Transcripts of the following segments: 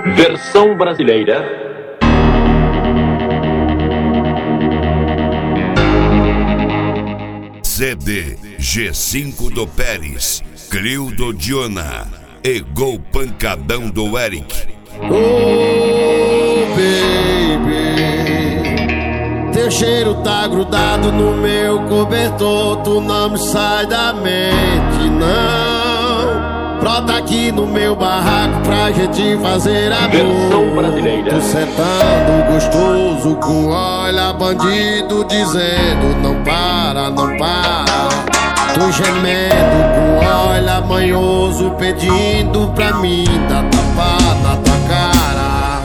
Versão brasileira. CD G5 do Pérez, Clio Diona e Gol Pancadão do Eric. Oh, baby, teu cheiro tá grudado no meu cobertor, tu não me sai da mente, não. Brota aqui no meu barraco pra gente fazer amor. Versão brasileira. Tu sentando gostoso com olha bandido dizendo não para, não para. Tu gemendo com olha manhoso pedindo pra mim dar tapa na tua cara.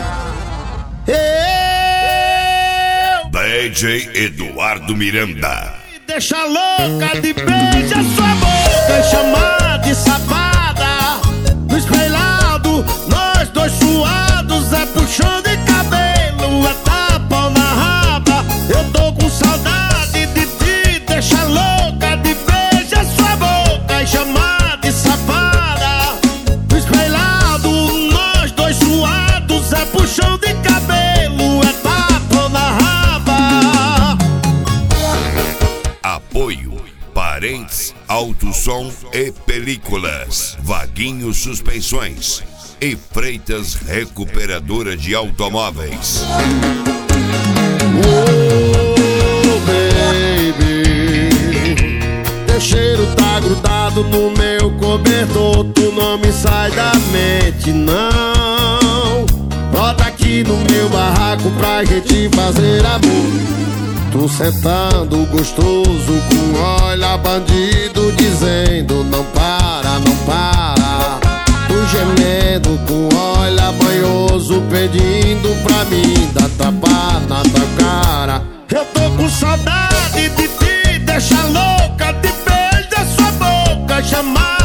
DJ Eduardo Miranda. Deixa louca de beijar sua boca, chamar de safada. No espelhado, nós dois suados, é puxão de cabelo, é tapa na raba. Eu tô com saudade de ti, deixa louca de beijar sua boca, chamar de safada. No espelhado, nós dois suados, é puxão de cabelo, é tapa na raba. Apoio Parentes, Autosom e Películas, Vaguinho Suspensões e Freitas Recuperadora de Automóveis. Oh, baby, teu cheiro tá grudado no meu cobertor, tu não me sai da mente, não. Brota aqui no meu barraco pra gente fazer amor. Tu sentando gostoso com olha bandido dizendo não para, não para. Tu gemendo com olha banhoso pedindo pra mim dar tapa na tua cara. Eu tô com saudade de ti, deixa louca de beijar sua boca, chamar